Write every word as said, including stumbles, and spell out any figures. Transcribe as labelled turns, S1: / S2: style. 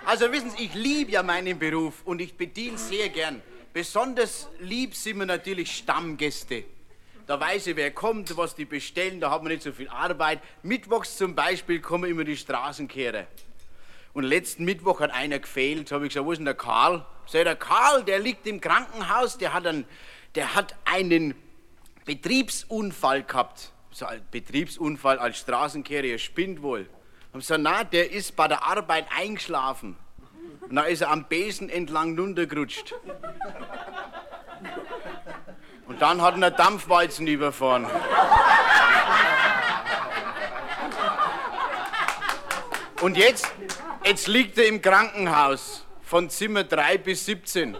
S1: Also wissen Sie, ich liebe ja meinen Beruf und ich bediene sehr gern. Besonders lieb sind mir natürlich Stammgäste. Da weiß ich, wer kommt, was die bestellen, da hat man nicht so viel Arbeit. Mittwochs zum Beispiel kommen immer die Straßenkehrer. Und letzten Mittwoch hat einer gefehlt, habe ich gesagt, wo ist denn der Karl? Sag ich, der Karl, der liegt im Krankenhaus, der hat einen, der hat einen Betriebsunfall gehabt. So ein Betriebsunfall als Straßenkehrer, ihr spinnt wohl. Haben gesagt, na, der ist bei der Arbeit eingeschlafen. Und dann ist er am Besen entlang runtergerutscht. Und dann hat ihn ein Dampfwalzen überfahren. Und jetzt, jetzt liegt er im Krankenhaus von Zimmer drei bis siebzehn.